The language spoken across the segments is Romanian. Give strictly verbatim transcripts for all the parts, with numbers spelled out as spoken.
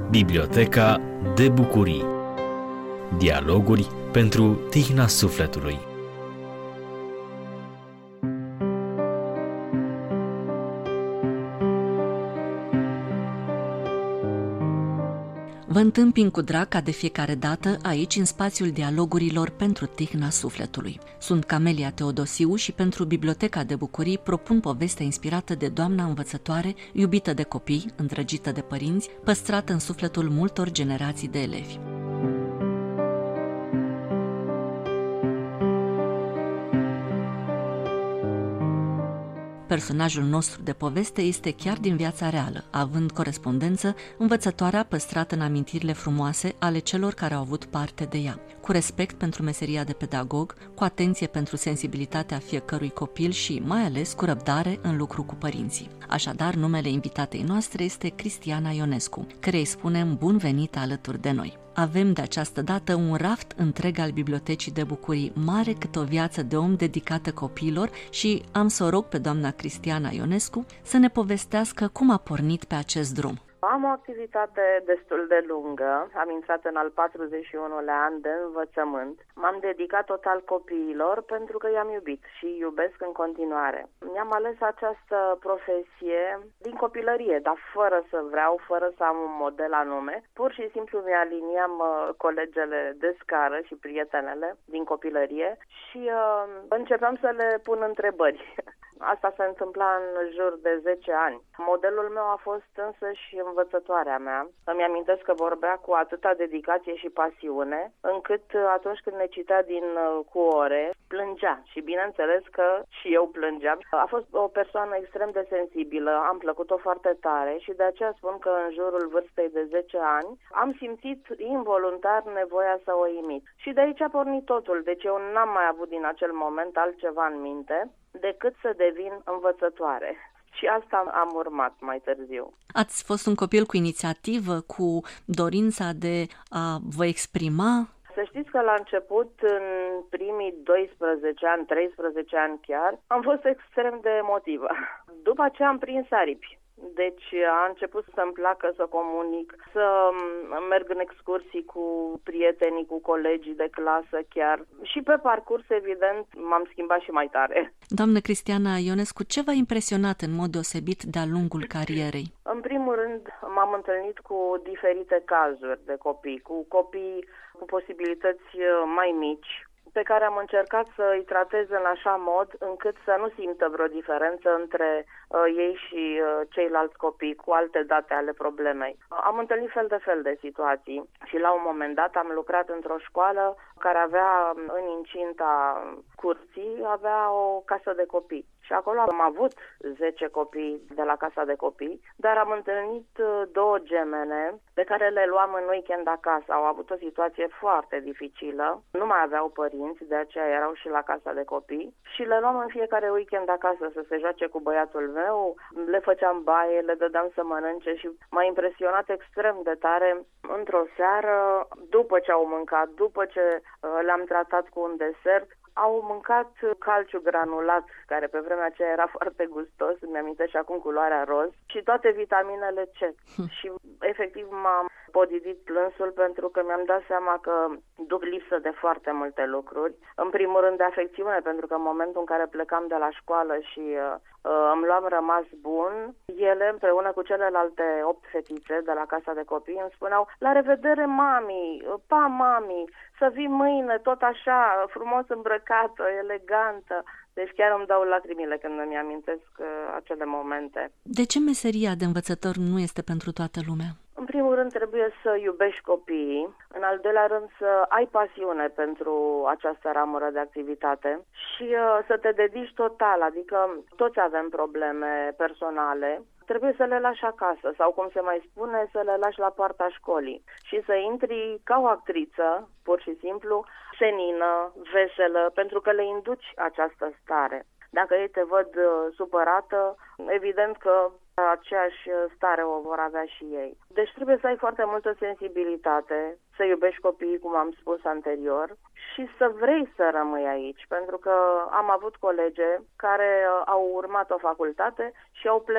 Biblioteca de bucurii. Dialoguri pentru tihna sufletului. Vă întâmpin cu drag ca de fiecare dată aici în spațiul dialogurilor pentru tihna sufletului. Sunt Camelia Teodosiu și pentru Biblioteca de bucurii propun povestea inspirată de doamna învățătoare, iubită de copii, îndrăgită de părinți, păstrată în sufletul multor generații de elevi. Personajul nostru de poveste este chiar din viața reală, având corespondență învățătoarea păstrată în amintirile frumoase ale celor care au avut parte de ea, cu respect pentru meseria de pedagog, cu atenție pentru sensibilitatea fiecărui copil și, mai ales, cu răbdare în lucru cu părinții. Așadar, numele invitatei noastre este Cristiana Ionescu, cărei spunem bun venit alături de noi. Avem de această dată un raft întreg al Bibliotecii de bucurii, mare cât o viață de om dedicată copiilor, și am să o rog pe doamna Cristiana Ionescu să ne povestească cum a pornit pe acest drum. Am o activitate destul de lungă, am intrat în al patruzeci și unu-lea an de învățământ. M-am dedicat total copiilor pentru că i-am iubit și iubesc în continuare. Mi-am ales această profesie din copilărie, dar fără să vreau, fără să am un model anume. Pur și simplu mi-aliniam uh, colegele de scară și prietenele din copilărie și uh, începeam să le pun întrebări. Asta se întâmpla în jur de zece ani. Modelul meu a fost însă și învățătoarea mea. Îmi amintesc că vorbea cu atâta dedicație și pasiune, încât atunci când ne citea din cu ore, plângea. Și bineînțeles că și eu plângeam. A fost o persoană extrem de sensibilă, am plăcut-o foarte tare și de aceea spun că în jurul vârstei de zece ani am simțit involuntar nevoia să o imit. Și de aici a pornit totul, deci eu n-am mai avut din acel moment altceva în minte decât să devin învățătoare. Și asta am urmat mai târziu. Ați fost un copil cu inițiativă, cu dorința de a vă exprima? Să știți că la început, în primii doisprezece ani, treisprezece ani chiar, am fost extrem de emotivă. După aceea am prins aripi. Deci a început să-mi placă să comunic, să merg în excursii cu prietenii, cu colegii de clasă chiar. Și pe parcurs, evident, m-am schimbat și mai tare. Doamnă Cristiana Ionescu, ce v-a impresionat în mod deosebit de-a lungul carierei? În primul rând, m-am întâlnit cu diferite cazuri de copii, cu copii cu posibilități mai mici, pe care am încercat să îi tratez în așa mod încât să nu simtă vreo diferență între uh, ei și uh, ceilalți copii cu alte date ale problemei. Am întâlnit fel de fel de situații și la un moment dat am lucrat într-o școală care avea în incinta curții, avea o casă de copii. Și acolo am avut zece copii de la casa de copii, dar am întâlnit două gemene pe care le luam în weekend acasă. Au avut o situație foarte dificilă, nu mai aveau părinți, de aceea erau și la casa de copii și le luam în fiecare weekend acasă să se joace cu băiatul meu, le făceam baie, le dădeam să mănânce și m-a impresionat extrem de tare într-o seară, după ce au mâncat, după ce le-am tratat cu un desert, au mâncat calciu granulat, care pe vremea aceea era foarte gustos, îmi amintesc și acum culoarea roz, și toate vitaminele C. Și efectiv m-am podidit plânsul pentru că mi-am dat seama că duc lipsă de foarte multe lucruri. În primul rând de afecțiune, pentru că în momentul în care plecam de la școală și uh, îmi luam rămas bun, ele împreună cu celelalte opt fetițe de la casa de copii îmi spuneau: la revedere, mami, pa, mami, să vii mâine tot așa, frumos îmbrăcată, elegantă. Deci chiar îmi dau lacrimile când îmi amintesc uh, acele momente. De ce meseria de învățător nu este pentru toată lumea? În primul rând trebuie să iubești copiii, în al doilea rând să ai pasiune pentru această ramură de activitate și uh, să te dedici total, adică toți avem probleme personale, trebuie să le lași acasă sau, cum se mai spune, să le lași la poarta școlii și să intri ca o actriță, pur și simplu, senină, veselă, pentru că le induci această stare. Dacă ei te văd uh, supărată, evident că aceeași stare o vor avea și ei. Deci trebuie să ai foarte multă sensibilitate, să iubești copiii, cum am spus anterior, și să vrei să rămâi aici, pentru că am avut colege care au urmat o facultate și au plecat.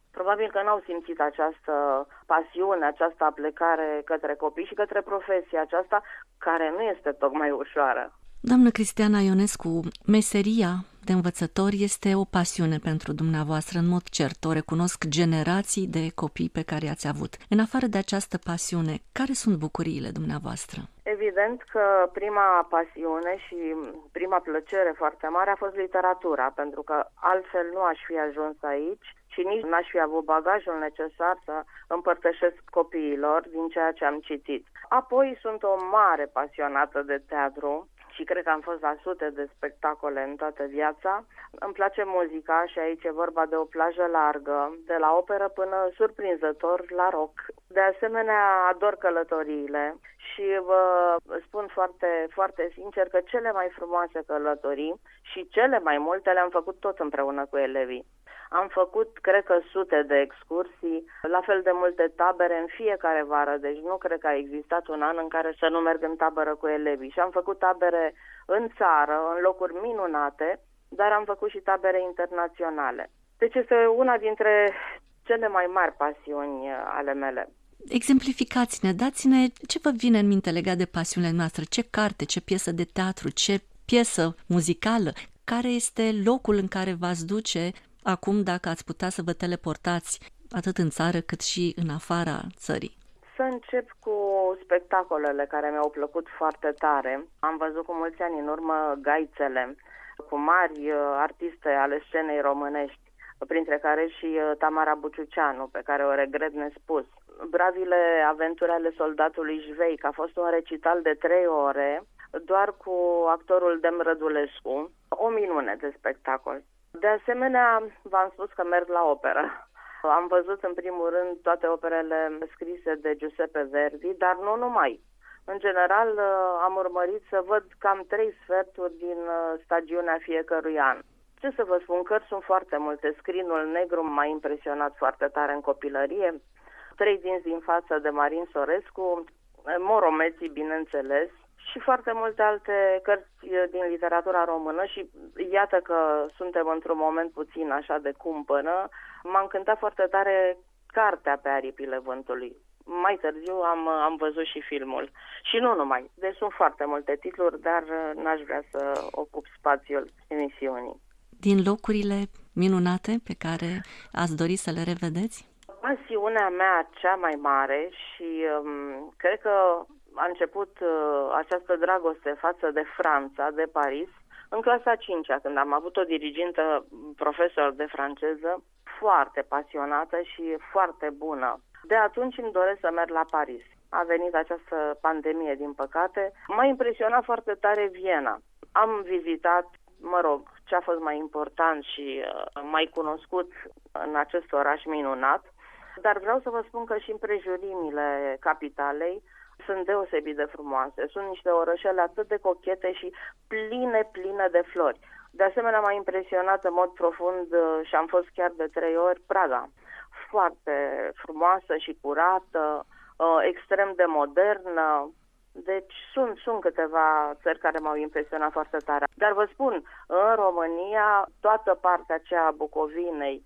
Probabil că n-au simțit această pasiune, această aplecare către copii și către profesia aceasta, care nu este tocmai ușoară. Doamnă Cristiana Ionescu, meseria de învățător este o pasiune pentru dumneavoastră, în mod cert, o recunosc generații de copii pe care i-ați avut. În afară de această pasiune, care sunt bucuriile dumneavoastră? Evident că prima pasiune și prima plăcere foarte mare a fost literatura, pentru că altfel nu aș fi ajuns aici și nici n-aș fi avut bagajul necesar să împărtășesc copiilor din ceea ce am citit. Apoi sunt o mare pasionată de teatru și cred că am fost la sute de spectacole în toată viața. Îmi place muzica și aici e vorba de o plajă largă, de la operă până surprinzător la rock. De asemenea, ador călătoriile și vă spun foarte, foarte sincer că cele mai frumoase călătorii și cele mai multe le-am făcut tot împreună cu elevii. Am făcut, cred că, sute de excursii, la fel de multe tabere în fiecare vară, deci nu cred că a existat un an în care să nu merg în tabără cu elevii. Și am făcut tabere în țară, în locuri minunate, dar am făcut și tabere internaționale. Deci este una dintre cele mai mari pasiuni ale mele. Exemplificați-ne, dați-ne ce vă vine în minte legat de pasiunile noastre, ce carte, ce piesă de teatru, ce piesă muzicală, care este locul în care v-ați duce acum dacă ați putea să vă teleportați atât în țară cât și în afara țării? Să încep cu spectacolele care mi-au plăcut foarte tare. Am văzut cu mulți ani în urmă Gaițele, cu mari artiste ale scenei românești, printre care și Tamara Buciuceanu, pe care o regret nespus. Bravile aventuri ale soldatului Jveic a fost un recital de trei ore, doar cu actorul Dem Rădulescu, o minune de spectacol. De asemenea, v-am spus că merg la operă. Am văzut în primul rând toate operele scrise de Giuseppe Verdi, dar nu numai. În general, am urmărit să văd cam trei sferturi din stagiunea fiecărui an. Ce să vă spun, cărți sunt foarte multe. Scrinul negru m-a impresionat foarte tare în copilărie. Trei dinți din față de Marin Sorescu, Moromeții, bineînțeles, și foarte multe alte cărți din literatura română și iată că suntem într-un moment puțin așa de cumpănă. M-a încântat foarte tare Cartea pe aripile vântului. Mai târziu am, am văzut și filmul. Și nu numai. Deci sunt foarte multe titluri, dar n-aș vrea să ocup spațiul emisiunii. Din locurile minunate pe care ați dori să le revedeți? Pasiunea mea cea mai mare și um, cred că a început uh, această dragoste față de Franța, de Paris, în clasa a cincea, când am avut o dirigintă, profesor de franceză, foarte pasionată și foarte bună. De atunci îmi doresc să merg la Paris. A venit această pandemie, din păcate. M-a impresionat foarte tare Viena. Am vizitat, mă rog, ce a fost mai important și uh, mai cunoscut în acest oraș minunat, dar vreau să vă spun că și împrejurimile capitalei sunt deosebit de frumoase. Sunt niște orășele atât de cochete și pline, pline de flori. De asemenea, m-a impresionat în mod profund și am fost chiar de trei ori Praga. Foarte frumoasă și curată, extrem de modernă. Deci sunt, sunt câteva țări care m-au impresionat foarte tare. Dar vă spun, în România, toată partea aceea a Bucovinei,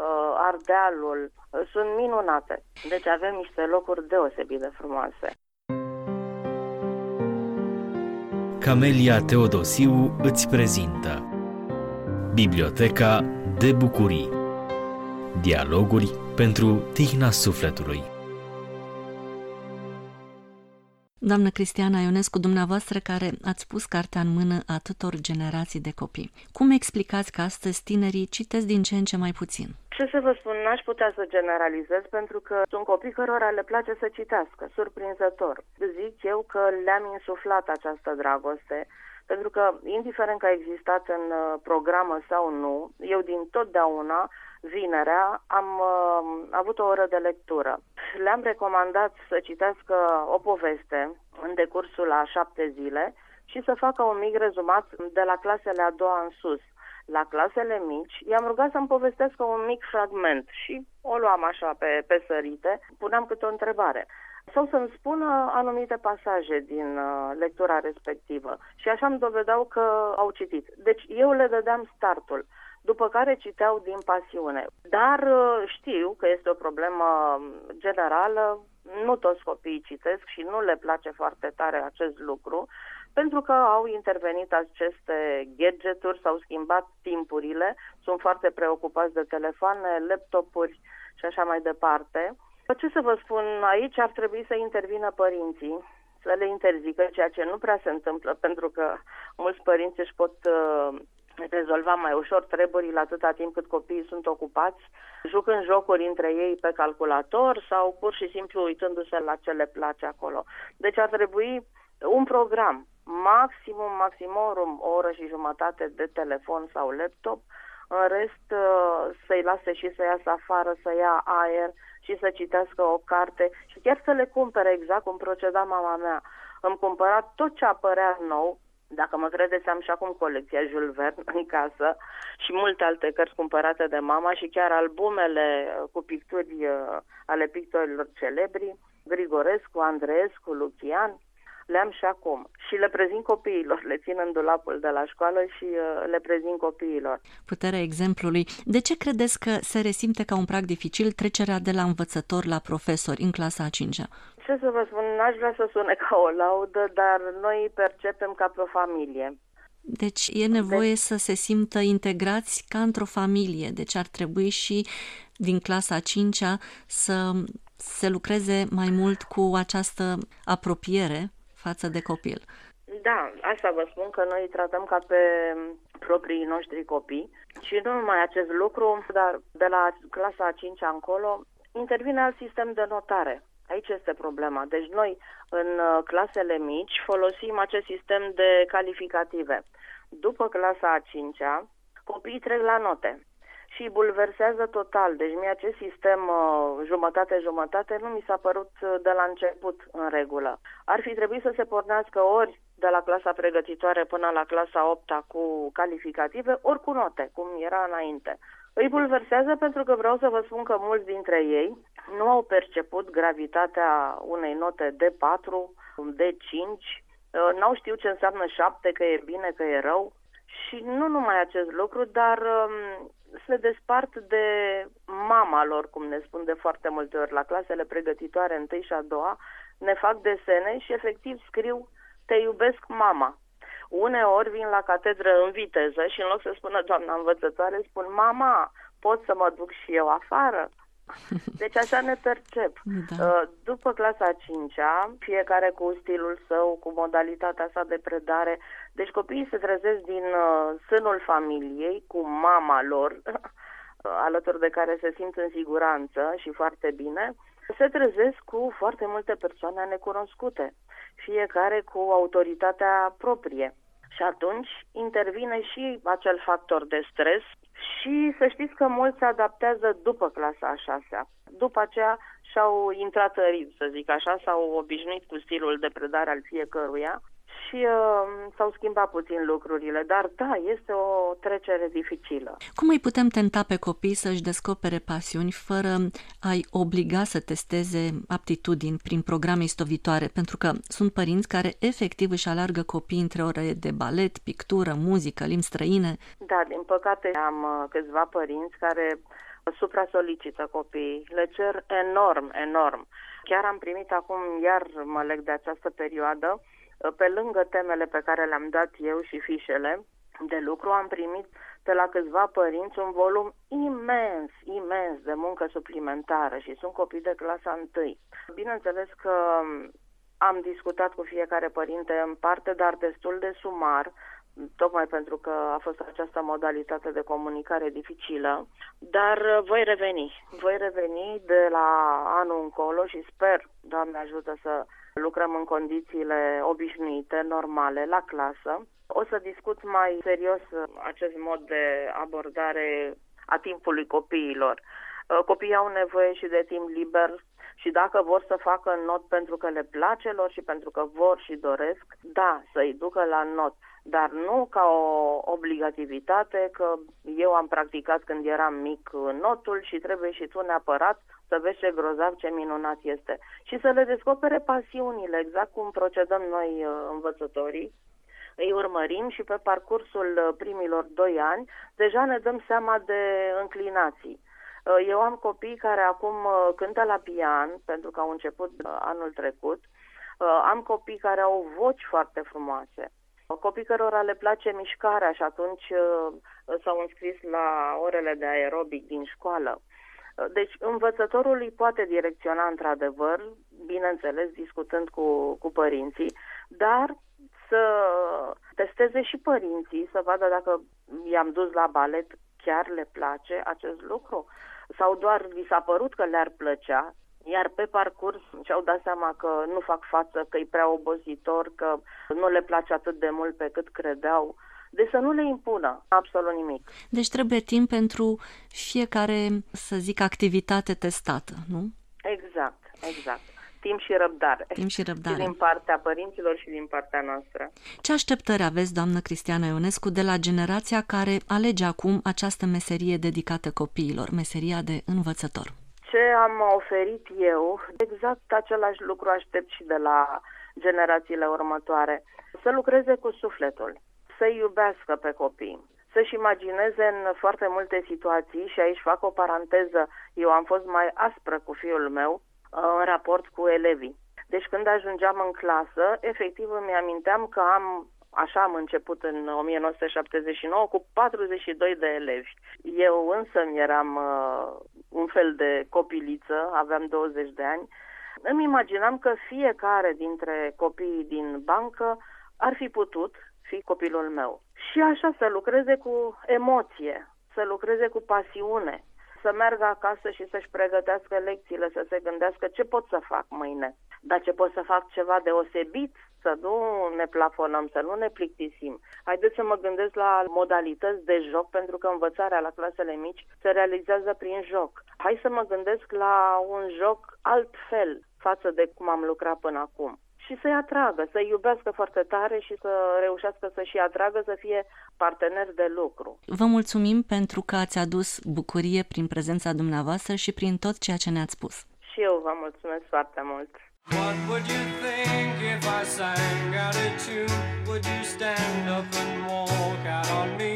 Ardealul, sunt minunate. Deci avem niște locuri deosebit de frumoase. Camelia Teodosiu îți prezintă Biblioteca de bucurii. Dialoguri pentru tihna sufletului. Doamnă Cristiana Ionescu, dumneavoastră care ați pus cartea în mână atâtor generații de copii, cum explicați că astăzi tinerii citesc din ce în ce mai puțin? Ce să vă spun, n-aș putea să generalizez pentru că sunt copii cărora le place să citească, surprinzător. Zic eu că le-am insuflat această dragoste, pentru că, indiferent că a existat în programă sau nu, eu din totdeauna, vinerea, am uh, avut o oră de lectură. Le-am recomandat să citească o poveste în decursul a șapte zile și să facă un mic rezumat de la clasele a doua în sus. La clasele mici, i-am rugat să-mi povestească un mic fragment și o luam așa pe, pe sărite, puneam câte o întrebare. Sau să-mi spună anumite pasaje din uh, lectura respectivă. Și așa îmi dovedeau că au citit. Deci eu le dădeam startul. după care citeau din pasiune. Dar știu că este o problemă generală, nu toți copiii citesc și nu le place foarte tare acest lucru, pentru că au intervenit aceste gadgeturi, s-au schimbat timpurile, sunt foarte preocupați de telefoane, laptopuri și așa mai departe. Ce să vă spun, aici ar trebui să intervină părinții, să le interzică, ceea ce nu prea se întâmplă, pentru că mulți părinți își pot uh, rezolva mai ușor treburile atâta timp cât copiii sunt ocupați, jucând jocuri între ei pe calculator sau pur și simplu uitându-se la ce le place acolo. Deci ar trebui un program, maximum, maximorum, o oră și jumătate de telefon sau laptop, în rest să-i lase și să iasă afară, să ia aer și să citească o carte și chiar să le cumpere, exact cum proceda mama mea. Îmi cumpăra tot ce apărea nou. Dacă mă credeți, am și acum colecția Jules Verne în casă și multe alte cărți cumpărate de mama și chiar albumele cu picturi ale pictorilor celebri, Grigorescu, Andreescu, Lucian, le am și acum. Și le prezint copiilor, le țin în dulapul de la școală și le prezint copiilor. Puterea exemplului. De ce credeți că se resimte ca un prag dificil trecerea de la învățător la profesori în clasa a cincea? Ce să vă spun, n-aș vrea să sune ca o laudă, dar noi percepem ca pe o familie. Deci e nevoie deci... să se simtă integrați ca într-o familie. Deci ar trebui și din clasa a cincea să se lucreze mai mult cu această apropiere față de copil. Da, asta vă spun, că noi îi tratăm ca pe proprii noștri copii și nu numai acest lucru, dar de la clasa a cincea încolo intervine alt sistem de notare. Aici este problema. Deci noi în clasele mici folosim acest sistem de calificative. După clasa a cincea, copiii trec la note și îi bulversează total. Deci mie acest sistem jumătate-jumătate nu mi s-a părut de la început în regulă. Ar fi trebuit să se pornească ori de la clasa pregătitoare până la clasa a opta cu calificative, ori cu note, cum era înainte. Îi bulversează pentru că vreau să vă spun că mulți dintre ei nu au perceput gravitatea unei note D patru, D cinci, n-au știut ce înseamnă șapte, că e bine, că e rău. Și nu numai acest lucru, dar um, se despart de mama lor, cum ne spun de foarte multe ori, la clasele pregătitoare întâi și a doua, ne fac desene și efectiv scriu "Te iubesc, mama". Uneori vin la catedră în viteză și în loc să spună doamna învățătoare, spun "Mama, pot să mă duc și eu afară?" Deci așa ne percep. Da. După clasa a cincea, fiecare cu stilul său, cu modalitatea sa de predare, deci copiii se trezesc din sânul familiei, cu mama lor, alături de care se simt în siguranță și foarte bine, se trezesc cu foarte multe persoane necunoscute, fiecare cu autoritatea proprie. Și atunci intervine și acel factor de stres și să știți că mulți se adaptează după clasa a șasea. După aceea și-au intrat în ritm, să zic așa, s-au obișnuit cu stilul de predare al fiecăruia și uh, s-au schimbat puțin lucrurile, dar da, este o trecere dificilă. Cum îi putem tenta pe copii să-și descopere pasiuni fără a-i obliga să testeze aptitudini prin programe istovitoare? Pentru că sunt părinți care efectiv își alargă copiii între ore de balet, pictură, muzică, limbi străine. Da, din păcate am câțiva părinți care supra-solicită copiii, le cer enorm, enorm. Chiar am primit acum, iar mă leg de această perioadă, pe lângă temele pe care le-am dat eu și fișele de lucru, am primit de la câțiva părinți un volum imens, imens de muncă suplimentară și sunt copii de clasa întâi. Bineînțeles că am discutat cu fiecare părinte în parte, dar destul de sumar, tocmai pentru că a fost această modalitate de comunicare dificilă, dar voi reveni. Voi reveni de la anul încolo și sper, Doamne ajută, să lucrăm în condițiile obișnuite, normale, la clasă. O să discut mai serios acest mod de abordare a timpului copiilor. Copiii au nevoie și de timp liber și dacă vor să facă not pentru că le place lor și pentru că vor și doresc, da, să-i ducă la not, dar nu ca o obligativitate că eu am practicat când eram mic notul și trebuie și tu neapărat să vezi ce grozav, ce minunat este. Și să le descopere pasiunile, exact cum procedăm noi învățătorii, îi urmărim și pe parcursul primilor doi ani deja ne dăm seama de înclinații. Eu am copii care acum cântă la pian, pentru că au început anul trecut. Am copii care au voci foarte frumoase. Copii cărora le place mișcarea și atunci s-au înscris la orele de aerobic din școală. Deci învățătorul îi poate direcționa într-adevăr, bineînțeles discutând cu, cu părinții, dar să testeze și părinții, să vadă dacă i-am dus la balet, chiar le place acest lucru sau doar li s-a părut că le-ar plăcea, iar pe parcurs și-au dat seama că nu fac față, că e prea obositor, că nu le place atât de mult pe cât credeau. Deci să nu le impună absolut nimic. Deci trebuie timp pentru fiecare, să zic, activitate testată, nu? Exact, exact. Timp și răbdare. Timp și răbdare. Și din partea părinților și din partea noastră. Ce așteptări aveți, doamnă Cristiana Ionescu, de la generația care alege acum această meserie dedicată copiilor, meseria de învățător? Ce am oferit eu, exact același lucru aștept și de la generațiile următoare. Să lucreze cu sufletul, să-i iubească pe copii, să-și imagineze în foarte multe situații, și aici fac o paranteză, eu am fost mai aspră cu fiul meu în raport cu elevii. Deci când ajungeam în clasă, efectiv îmi aminteam că am, așa am început în o mie nouă sute șaptezeci și nouă, cu patruzeci și doi de elevi. Eu însă eram uh, un fel de copiliță, aveam douăzeci de ani. Îmi imaginam că fiecare dintre copiii din bancă ar fi putut fi copilul meu. Și așa să lucreze cu emoție, să lucreze cu pasiune, să meargă acasă și să-și pregătească lecțiile, să se gândească ce pot să fac mâine, dar ce pot să fac ceva deosebit, să nu ne plafonăm, să nu ne plictisim. Haideți să mă gândesc la modalități de joc, pentru că învățarea la clasele mici se realizează prin joc. Hai să mă gândesc la un joc altfel față de cum am lucrat până acum. Și să-i atragă, să-i iubească foarte tare și să reușească să-și atragă, să fie parteneri de lucru. Vă mulțumim pentru că ați adus bucurie prin prezența dumneavoastră și prin tot ceea ce ne-ați spus. Și eu vă mulțumesc foarte mult. What would you think if I sang out a tune? Would you stand up and walk out on me?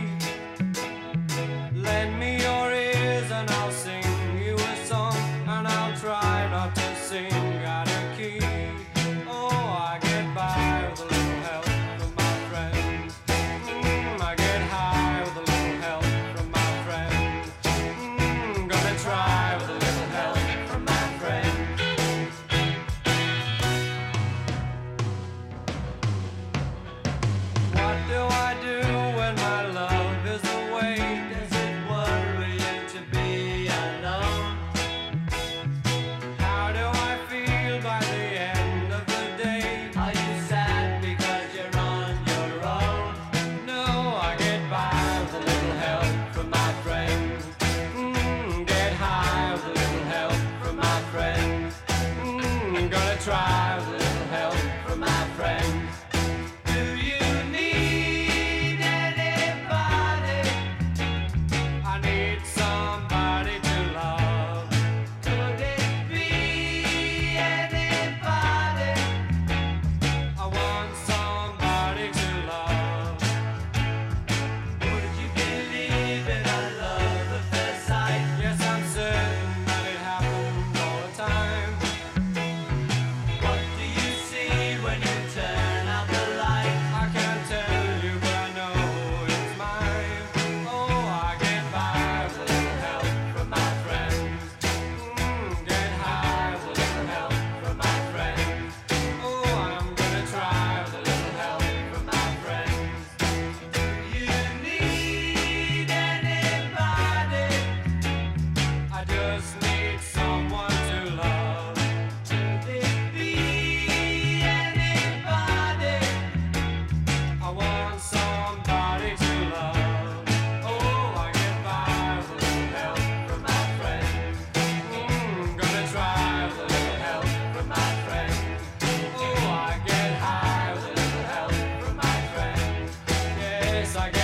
Lend me your ears and I'll sing you a song, and I'll try not to sing out of key. I guess